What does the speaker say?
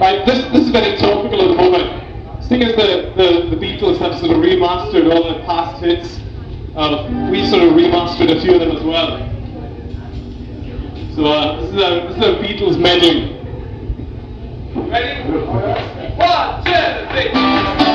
Right, this is very topical at the moment. Seeing as the Beatles have sort of remastered all their past hits, we sort of remastered a few of them as well. So this is a Beatles medley. Ready? 1, 2, 3.